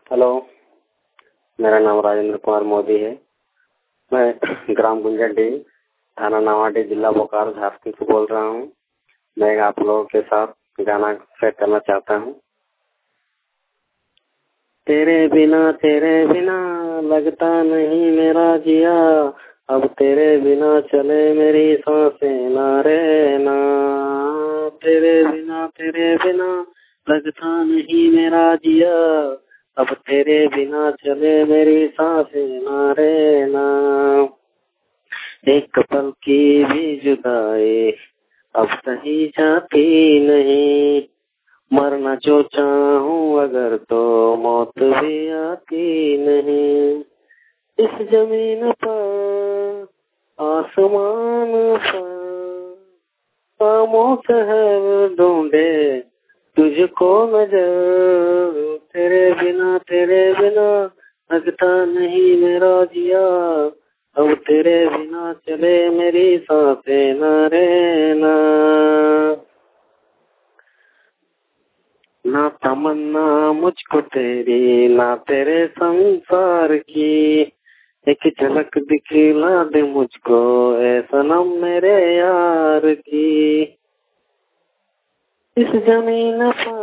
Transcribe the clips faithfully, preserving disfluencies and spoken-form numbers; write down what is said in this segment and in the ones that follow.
Hello, मेरा नाम राजेंद्र कुमार मोदी है। मैं ग्राम गुंजरडी, थाना नवाडी, जिला बोकारो, झारखंड से बोल रहा हूँ। मैं आप लोगों के साथ गाना सेट करना चाहता हूँ। तेरे बिना तेरे बिना लगता नहीं मेरा जिया, अब तेरे बिना चले मेरी सांसें ना रे ना। तेरे बिना तेरे बिना लगता नहीं मेरा जिया, अब तेरे बिना चले मेरी सांसें ना रे ना। एक पल की भी जुदाई अब सही जाती नहीं, मरना जो चाहूं अगर तो मौत भी आती नहीं। इस जमीन पर आसमान पर खामोश है ढूंढे तुझको नजर। तेरे बिना तेरे बिना लगता नहीं मेरा जिया, अब तेरे बिना चले मेरी सांसें ना रे ना। ना तमन्ना मुझको तेरी ना तेरे संसार की, एक झलक दिखला दे मुझको ऐ सनम मेरे यार की। इस जमीन पर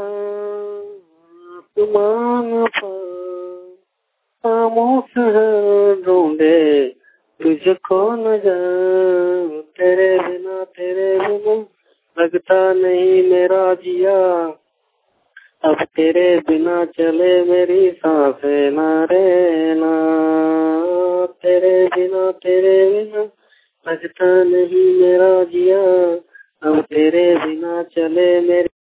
आसमान पर खामोश है ढूंढे तुझको नजर। तेरे बिना तेरे बिना लगता नहीं मेरा जिया, अब तेरे बिना चले मेरी सांसें ना रे ना। तेरे बिना तेरे बिना लगता नहीं मेरा जिया, अब तेरे बिना चले मेरी